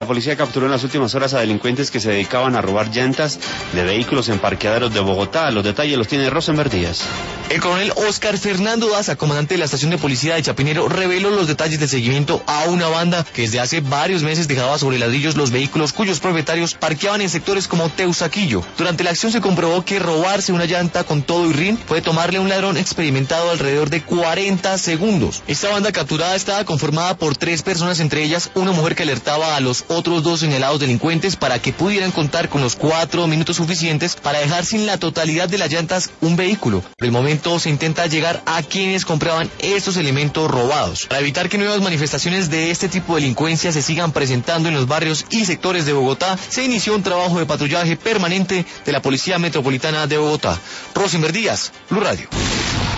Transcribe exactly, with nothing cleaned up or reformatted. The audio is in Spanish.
policía capturó en las últimas horas a delincuentes que se dedicaban a robar llantas de vehículos en parqueaderos de Bogotá. Los detalles los tiene Rosenberg Díaz. El coronel Oscar Fernando Daza, comandante de la estación de policía de Chapinero, reveló los detalles del seguimiento a una banda que desde hace varios meses dejaba sobre ladrillos los vehículos cuyos propietarios parqueaban en sectores como Teusaquillo. Durante la acción se comprobó que robarse una llanta con todo y rin puede tomarle a un ladrón experimentado alrededor de cuarenta segundos. Esta banda capturada estaba conformada por tres personas, entre ellas una mujer que alertaba a los otros dos señalados delincuentes para que pudieran contar con los cuatro minutos suficientes para dejar sin la totalidad de las llantas un vehículo. Por el momento se intenta llegar a quienes compraban estos elementos robados. Para evitar que nuevas manifestaciones de este tipo de delincuencia se sigan presentando en los barrios y sectores de Bogotá, se inició un trabajo de patrullaje permanente de la Policía Metropolitana de Bogotá. Rosenberg Díaz, Blue Radio.